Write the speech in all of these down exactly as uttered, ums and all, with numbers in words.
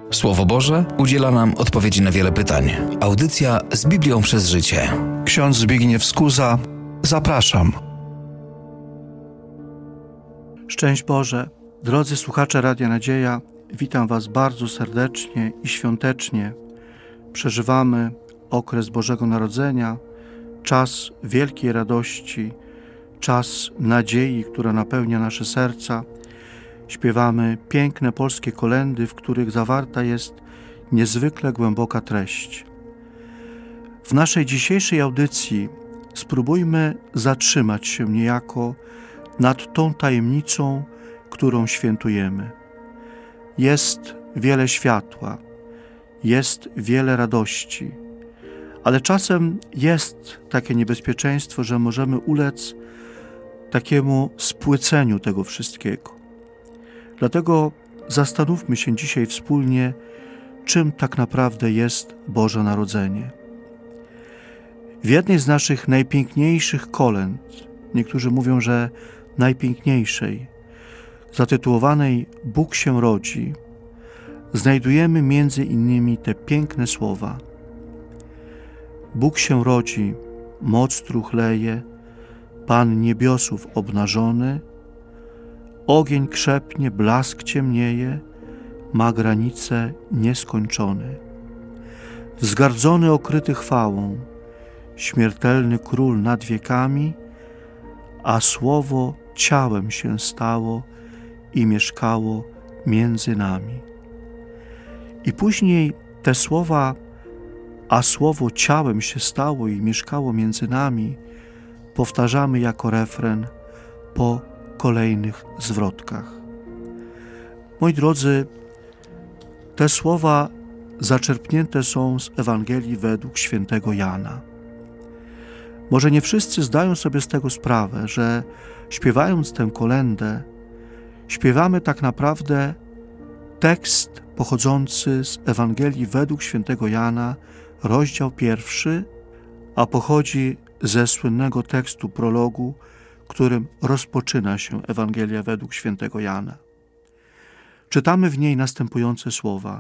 Słowo Boże udziela nam odpowiedzi na wiele pytań. Audycja z Biblią przez życie. Ksiądz Zbigniew Skuza, zapraszam. Szczęść Boże, drodzy słuchacze Radia Nadzieja, witam Was bardzo serdecznie i świątecznie. Przeżywamy okres Bożego Narodzenia, czas wielkiej radości, czas nadziei, która napełnia nasze serca. Śpiewamy piękne polskie kolędy, w których zawarta jest niezwykle głęboka treść. W naszej dzisiejszej audycji spróbujmy zatrzymać się niejako nad tą tajemnicą, którą świętujemy. Jest wiele światła, jest wiele radości, ale czasem jest takie niebezpieczeństwo, że możemy ulec takiemu spłyceniu tego wszystkiego. Dlatego zastanówmy się dzisiaj wspólnie, czym tak naprawdę jest Boże Narodzenie. W jednej z naszych najpiękniejszych kolęd, niektórzy mówią, że najpiękniejszej, zatytułowanej Bóg się rodzi, znajdujemy między innymi te piękne słowa. Bóg się rodzi, moc truchleje, Pan niebiosów obnażony, ogień krzepnie, blask ciemnieje, ma granice nieskończone. Wzgardzony okryty chwałą, śmiertelny król nad wiekami, a słowo ciałem się stało i mieszkało między nami. I później te słowa, a słowo ciałem się stało i mieszkało między nami, powtarzamy jako refren po kolejnych zwrotkach. Moi drodzy, te słowa zaczerpnięte są z Ewangelii według świętego Jana. Może nie wszyscy zdają sobie z tego sprawę, że śpiewając tę kolędę, śpiewamy tak naprawdę tekst pochodzący z Ewangelii według świętego Jana, rozdział pierwszy, a pochodzi ze słynnego tekstu prologu, którym rozpoczyna się Ewangelia według świętego Jana. Czytamy w niej następujące słowa.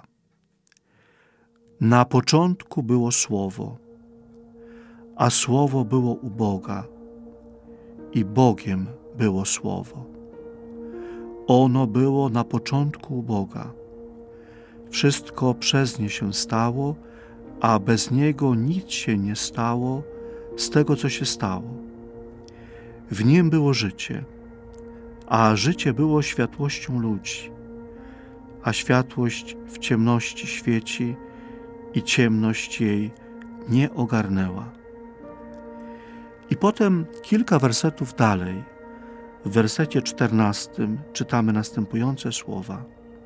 Na początku było Słowo, a Słowo było u Boga i Bogiem było Słowo. Ono było na początku u Boga. Wszystko przez nie się stało, a bez Niego nic się nie stało z tego, co się stało. W Nim było życie, a życie było światłością ludzi, a światłość w ciemności świeci i ciemność jej nie ogarnęła. I potem kilka wersetów dalej, w wersecie czternastym czytamy następujące słowa.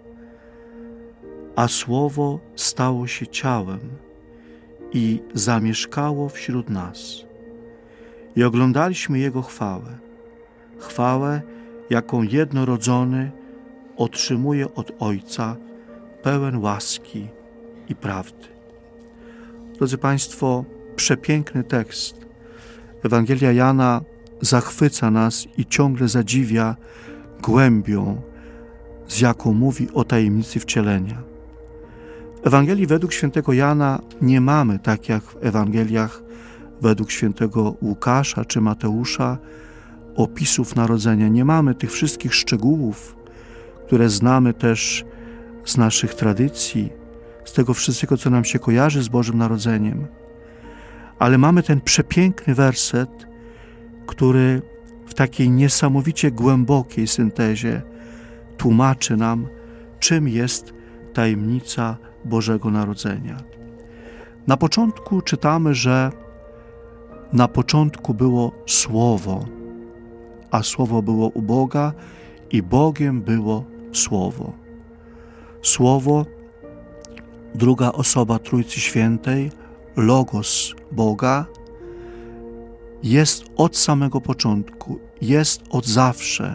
A Słowo stało się ciałem i zamieszkało wśród nas. I oglądaliśmy Jego chwałę, chwałę, jaką jednorodzony otrzymuje od Ojca, pełen łaski i prawdy. Drodzy Państwo, przepiękny tekst. Ewangelia Jana zachwyca nas i ciągle zadziwia głębią, z jaką mówi o tajemnicy wcielenia. W Ewangelii według świętego Jana nie mamy, tak jak w Ewangeliach według świętego Łukasza czy Mateusza, opisów narodzenia. Nie mamy tych wszystkich szczegółów, które znamy też z naszych tradycji, z tego wszystkiego, co nam się kojarzy z Bożym Narodzeniem. Ale mamy ten przepiękny werset, który w takiej niesamowicie głębokiej syntezie tłumaczy nam, czym jest tajemnica Bożego Narodzenia. Na początku czytamy, że na początku było Słowo, a Słowo było u Boga i Bogiem było Słowo. Słowo, druga osoba Trójcy Świętej, Logos Boga, jest od samego początku, jest od zawsze.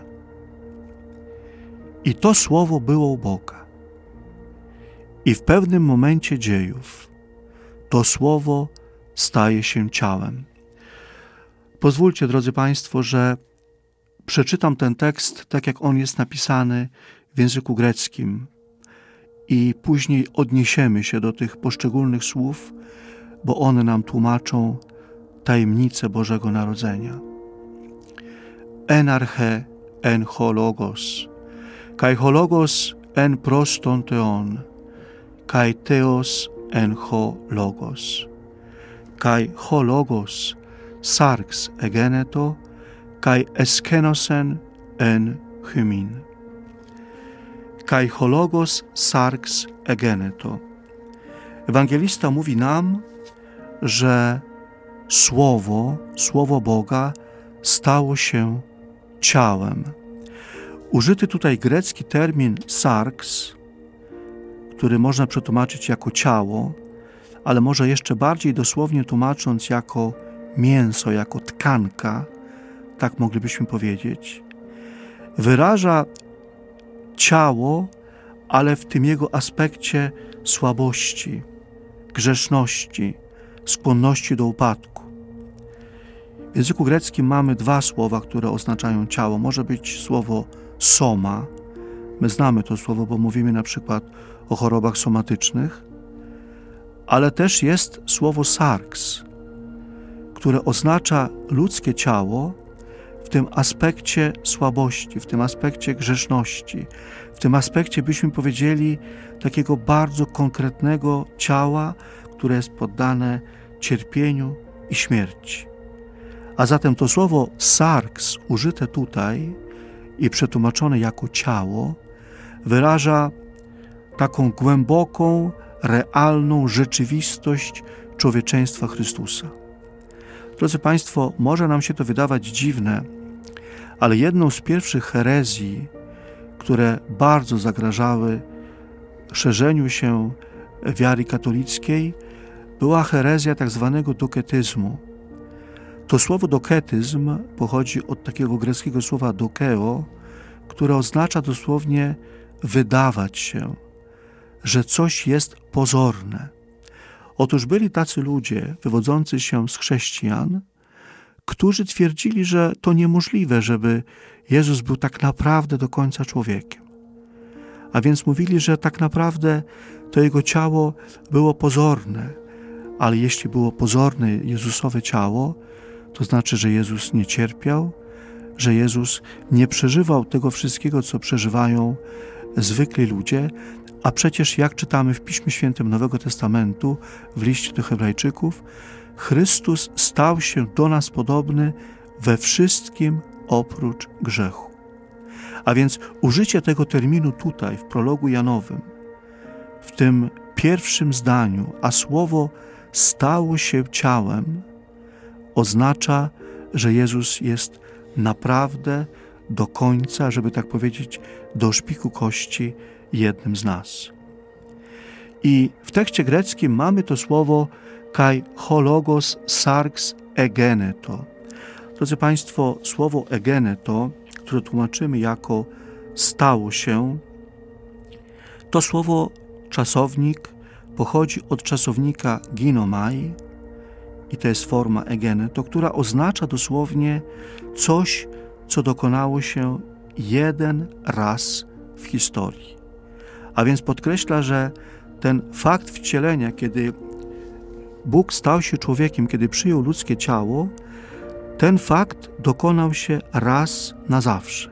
I to Słowo było u Boga. I w pewnym momencie dziejów to Słowo staje się ciałem. Pozwólcie, drodzy Państwo, że przeczytam ten tekst tak, jak on jest napisany w języku greckim. i później odniesiemy się do tych poszczególnych słów, bo one nam tłumaczą tajemnicę Bożego Narodzenia. En arche en ho logos, kai ho logos en proston theon, kai theos en ho logos, kai ho logos sarx egeneto, kai eskenosen en hymin. Kai ho logos sarx egeneto. Ewangelista mówi nam, że Słowo, Słowo Boga stało się ciałem. Użyty tutaj grecki termin sarx, który można przetłumaczyć jako ciało, ale może jeszcze bardziej dosłownie tłumacząc jako mięso, jako tkanka, tak moglibyśmy powiedzieć, wyraża ciało, ale w tym jego aspekcie słabości, grzeszności, skłonności do upadku. W języku greckim mamy dwa słowa, które oznaczają ciało. Może być słowo soma. My znamy to słowo, bo mówimy na przykład o chorobach somatycznych, ale też jest słowo sarx, które oznacza ludzkie ciało w tym aspekcie słabości, w tym aspekcie grzeszności, w tym aspekcie, byśmy powiedzieli, takiego bardzo konkretnego ciała, które jest poddane cierpieniu i śmierci. A zatem to słowo sarx użyte tutaj i przetłumaczone jako ciało wyraża taką głęboką, realną rzeczywistość człowieczeństwa Chrystusa. Drodzy Państwo, może nam się to wydawać dziwne, ale jedną z pierwszych herezji, które bardzo zagrażały szerzeniu się wiary katolickiej, była herezja tak zwanego doketyzmu. To słowo doketyzm pochodzi od takiego greckiego słowa dokeo, które oznacza dosłownie wydawać się, że coś jest pozorne. Otóż byli tacy ludzie wywodzący się z chrześcijan, którzy twierdzili, że to niemożliwe, żeby Jezus był tak naprawdę do końca człowiekiem. A więc mówili, że tak naprawdę to Jego ciało było pozorne, ale jeśli było pozorne Jezusowe ciało, to znaczy, że Jezus nie cierpiał, że Jezus nie przeżywał tego wszystkiego, co przeżywają zwykli ludzie, a przecież jak czytamy w Piśmie Świętym Nowego Testamentu, w liście do Hebrajczyków, Chrystus stał się do nas podobny we wszystkim oprócz grzechu. A więc użycie tego terminu tutaj, w prologu Janowym, w tym pierwszym zdaniu, a słowo stało się ciałem, oznacza, że Jezus jest naprawdę do końca, żeby tak powiedzieć, do szpiku kości jednym z nas. I w tekście greckim mamy to słowo kai ho logos sarx egeneto. Drodzy Państwo, słowo egeneto, które tłumaczymy jako stało się, to słowo czasownik pochodzi od czasownika ginomai i to jest forma egeneto, która oznacza dosłownie coś, co dokonało się jeden raz w historii. A więc podkreśla, że ten fakt wcielenia, kiedy Bóg stał się człowiekiem, kiedy przyjął ludzkie ciało, ten fakt dokonał się raz na zawsze.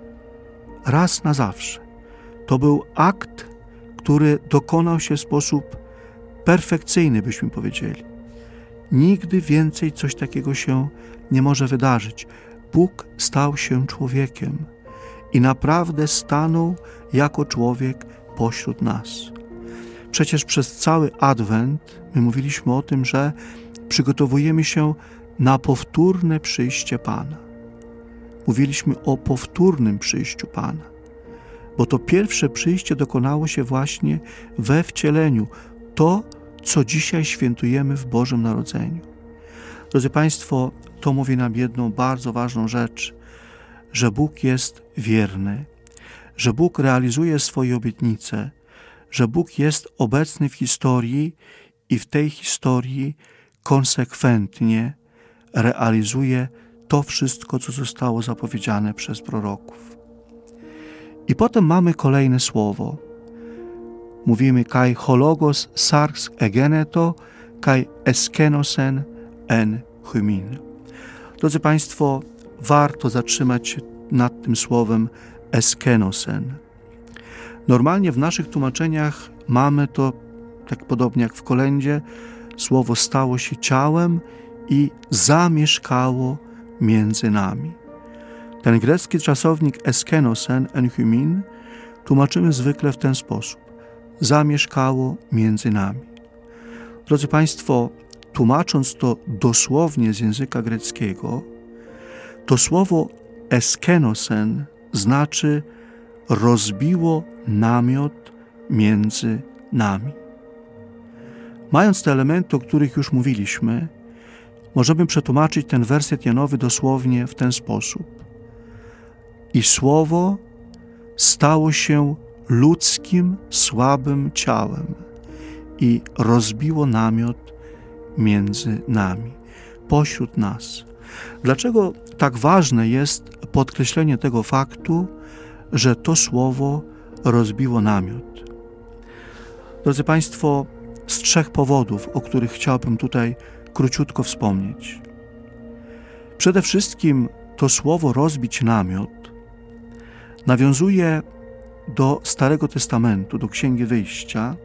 Raz na zawsze. To był akt, który dokonał się w sposób perfekcyjny, byśmy powiedzieli. Nigdy więcej coś takiego się nie może wydarzyć. Bóg stał się człowiekiem i naprawdę stanął jako człowiek pośród nas. Przecież przez cały Adwent my mówiliśmy o tym, że przygotowujemy się na powtórne przyjście Pana. Mówiliśmy o powtórnym przyjściu Pana, bo to pierwsze przyjście dokonało się właśnie we wcieleniu. To, co dzisiaj świętujemy w Bożym Narodzeniu. Drodzy Państwo, to mówi nam jedną bardzo ważną rzecz, że Bóg jest wierny, że Bóg realizuje swoje obietnice, że Bóg jest obecny w historii i w tej historii konsekwentnie realizuje to wszystko, co zostało zapowiedziane przez proroków. I potem mamy kolejne słowo. mówimy kai hologos sarx egeneto, kai eskenosen en hymin. Drodzy Państwo, warto zatrzymać się nad tym słowem eskenosen. Normalnie w naszych tłumaczeniach mamy to, tak podobnie jak w kolędzie, słowo stało się ciałem i zamieszkało między nami. Ten grecki czasownik eskenosen en hymin tłumaczymy zwykle w ten sposób. Zamieszkało między nami. Drodzy Państwo, tłumacząc to dosłownie z języka greckiego, to słowo eskenosen znaczy rozbiło namiot między nami. Mając te elementy, o których już mówiliśmy, możemy przetłumaczyć ten werset Janowy dosłownie w ten sposób. I słowo stało się ludzkim, słabym ciałem i rozbiło namiot między nami, pośród nas. Dlaczego tak ważne jest podkreślenie tego faktu, że to słowo rozbiło namiot? Drodzy Państwo, z trzech powodów, o których chciałbym tutaj króciutko wspomnieć. Przede wszystkim to słowo rozbić namiot nawiązuje do Starego Testamentu, do Księgi Wyjścia,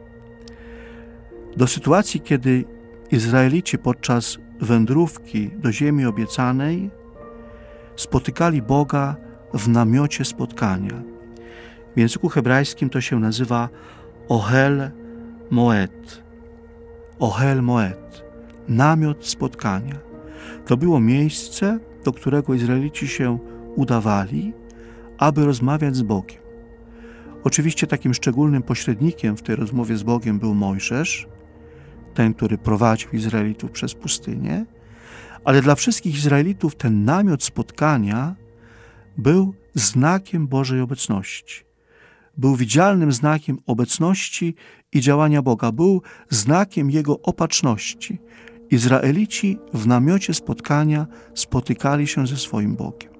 do sytuacji, kiedy Izraelici podczas wędrówki do ziemi obiecanej spotykali Boga w namiocie spotkania. W języku hebrajskim to się nazywa Ohel Moed. Ohel Moed. Namiot spotkania. To było miejsce, do którego Izraelici się udawali, aby rozmawiać z Bogiem. Oczywiście takim szczególnym pośrednikiem w tej rozmowie z Bogiem był Mojżesz, ten, który prowadził Izraelitów przez pustynię, ale dla wszystkich Izraelitów ten namiot spotkania był znakiem Bożej obecności. Był widzialnym znakiem obecności i działania Boga. Był znakiem Jego opatrzności. Izraelici w namiocie spotkania spotykali się ze swoim Bogiem.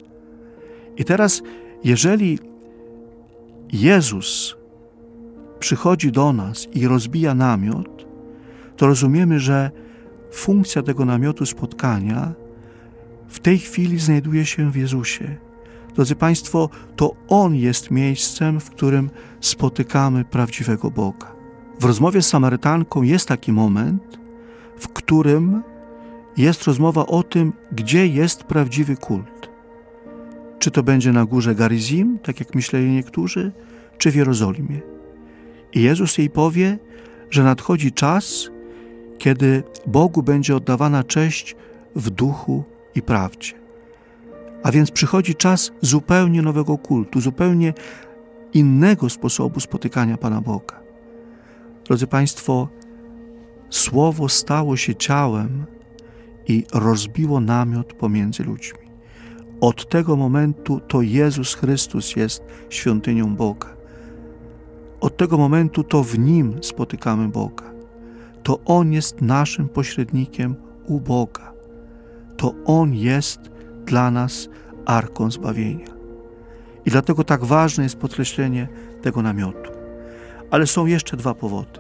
I teraz, jeżeli Jezus przychodzi do nas i rozbija namiot, to rozumiemy, że funkcja tego namiotu spotkania w tej chwili znajduje się w Jezusie. Drodzy Państwo, to On jest miejscem, w którym spotykamy prawdziwego Boga. W rozmowie z Samarytanką jest taki moment, w którym jest rozmowa o tym, gdzie jest prawdziwy kult. Czy to będzie na górze Garizim, tak jak myśleli niektórzy, czy w Jerozolimie. I Jezus jej powie, że nadchodzi czas, kiedy Bogu będzie oddawana cześć w duchu i prawdzie. A więc przychodzi czas zupełnie nowego kultu, zupełnie innego sposobu spotykania Pana Boga. Drodzy Państwo, Słowo stało się ciałem i rozbiło namiot pomiędzy ludźmi. Od tego momentu to Jezus Chrystus jest świątynią Boga. Od tego momentu to w Nim spotykamy Boga. To On jest naszym pośrednikiem u Boga. To On jest dla nas arką zbawienia. I dlatego tak ważne jest podkreślenie tego namiotu. Ale są jeszcze dwa powody.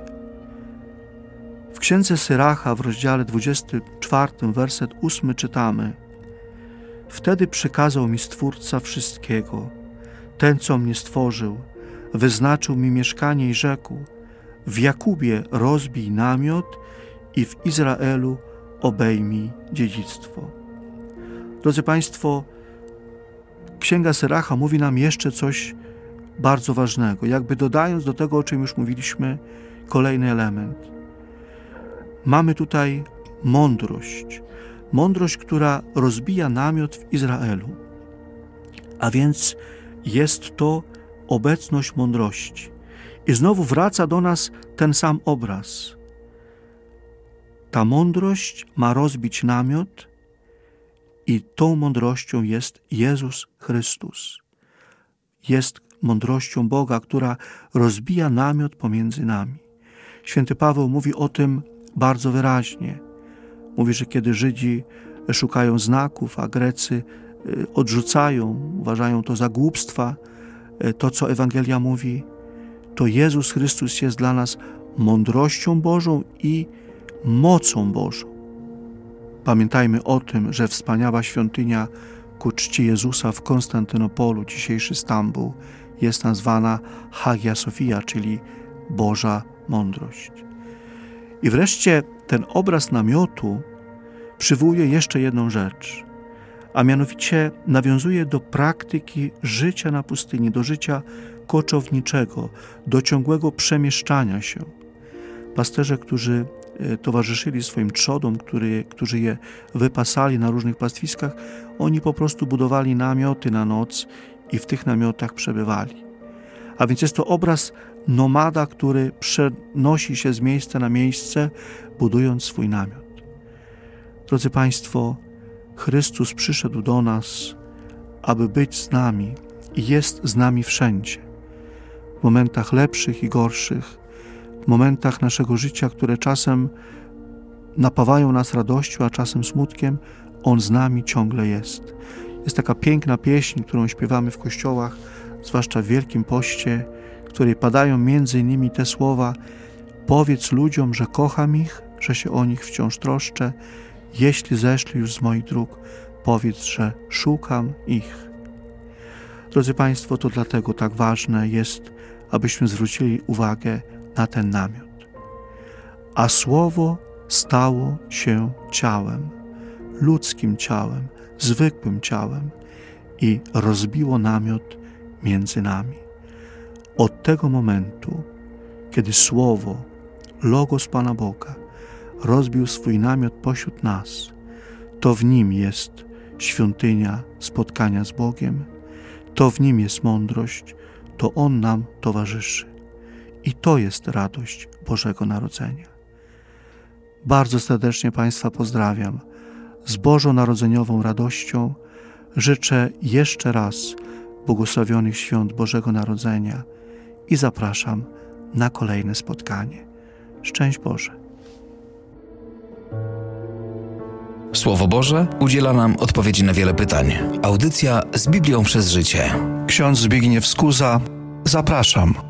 W Księdze Syracha w rozdziale dwudziestym czwartym, werset ósmy czytamy: Wtedy przykazał mi Stwórca wszystkiego, ten, co mnie stworzył, wyznaczył mi mieszkanie i rzekł: w Jakubie rozbij namiot i w Izraelu obejmij dziedzictwo. Drodzy Państwo, Księga Syracha mówi nam jeszcze coś bardzo ważnego, jakby dodając do tego, o czym już mówiliśmy, kolejny element. Mamy tutaj mądrość. Mądrość, która rozbija namiot w Izraelu. A więc jest to obecność mądrości. I znowu wraca do nas ten sam obraz. Ta mądrość ma rozbić namiot i tą mądrością jest Jezus Chrystus. Jest mądrością Boga, która rozbija namiot pomiędzy nami. Święty Paweł mówi o tym bardzo wyraźnie. Mówi, że kiedy Żydzi szukają znaków, a Grecy odrzucają, uważają to za głupstwa, to, co Ewangelia mówi, to Jezus Chrystus jest dla nas mądrością Bożą i mocą Bożą. Pamiętajmy o tym, że wspaniała świątynia ku czci Jezusa w Konstantynopolu, dzisiejszy Stambuł, jest nazwana Hagia Sofia, czyli Boża Mądrość. I wreszcie ten obraz namiotu przywołuje jeszcze jedną rzecz, a mianowicie nawiązuje do praktyki życia na pustyni, do życia koczowniczego, do ciągłego przemieszczania się. Pasterze, którzy towarzyszyli swoim trzodom, który, którzy je wypasali na różnych pastwiskach, oni po prostu budowali namioty na noc i w tych namiotach przebywali. A więc jest to obraz nomada, który przenosi się z miejsca na miejsce, budując swój namiot. Drodzy Państwo, Chrystus przyszedł do nas, aby być z nami i jest z nami wszędzie. W momentach lepszych i gorszych, w momentach naszego życia, które czasem napawają nas radością, a czasem smutkiem, On z nami ciągle jest. Jest taka piękna pieśń, którą śpiewamy w kościołach, zwłaszcza w Wielkim Poście, w której padają między innymi te słowa: powiedz ludziom, że kocham ich, że się o nich wciąż troszczę. Jeśli zeszli już z moich dróg, powiedz, że szukam ich. Drodzy Państwo, to dlatego tak ważne jest, abyśmy zwrócili uwagę na ten namiot. A Słowo stało się ciałem, ludzkim ciałem, zwykłym ciałem i rozbiło namiot między nami. Od tego momentu, kiedy Słowo, Logos Pana Boga, rozbił swój namiot pośród nas, to w Nim jest świątynia spotkania z Bogiem, to w Nim jest mądrość, to On nam towarzyszy. I to jest radość Bożego Narodzenia. Bardzo serdecznie Państwa pozdrawiam. Z bożonarodzeniową radością życzę jeszcze raz błogosławionych świąt Bożego Narodzenia i zapraszam na kolejne spotkanie. Szczęść Boże. Słowo Boże udziela nam odpowiedzi na wiele pytań. Audycja z Biblią przez życie. Ksiądz Zbigniew Skuza, zapraszam.